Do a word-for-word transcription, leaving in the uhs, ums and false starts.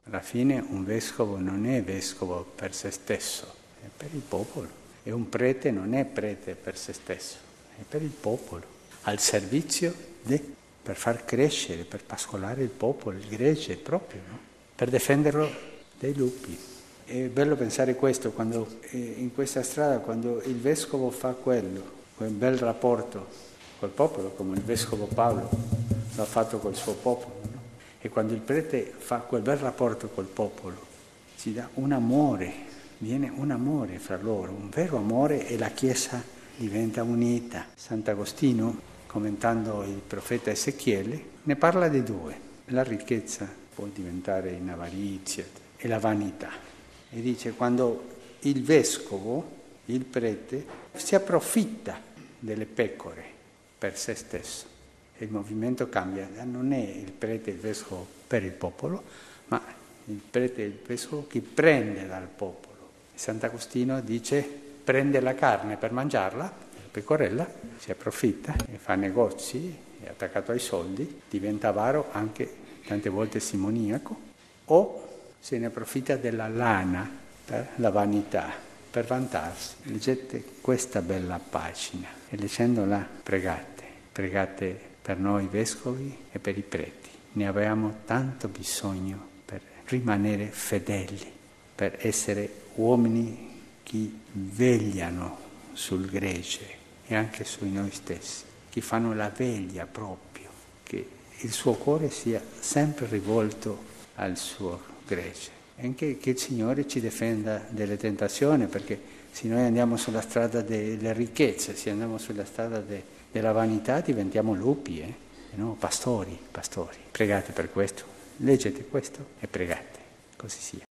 Alla fine un vescovo non è vescovo per se stesso, è per il popolo. E un prete non è prete per se stesso, è per il popolo, al servizio di, per far crescere, per pascolare il popolo, il gregge proprio, no? Per difenderlo dai lupi. È bello pensare questo, quando in questa strada, quando il vescovo fa quello, quel bel rapporto col popolo, come il vescovo Paolo l'ha fatto col suo popolo, no? E quando il prete fa quel bel rapporto col popolo, ci dà un amore, viene un amore fra loro, un vero amore, e la Chiesa diventa unita. Sant'Agostino, commentando il profeta Ezechiele, ne parla di due. La ricchezza può diventare in avarizia e la vanità. E dice, quando il vescovo, il prete, si approfitta delle pecore per se stesso, il movimento cambia, non è il prete e il vescovo per il popolo, ma il prete e il vescovo che prende dal popolo. Sant'Agostino dice, prende la carne per mangiarla, la pecorella, si approfitta e fa negozi, è attaccato ai soldi, diventa avaro, anche tante volte simoniaco, o se ne approfitta della lana per la vanità, per vantarsi. Leggete questa bella pagina e leggendola pregate, pregate per noi vescovi e per i preti. Ne avevamo tanto bisogno per rimanere fedeli, per essere uomini che vegliano sul gregge e anche su noi stessi, che fanno la veglia proprio, che il suo cuore sia sempre rivolto al suo gregge. E anche che il Signore ci difenda dalle tentazioni, perché se noi andiamo sulla strada delle ricchezze, se andiamo sulla strada de, della vanità, diventiamo lupi, eh? No? Pastori, pastori. Pregate per questo, leggete questo e pregate, così sia.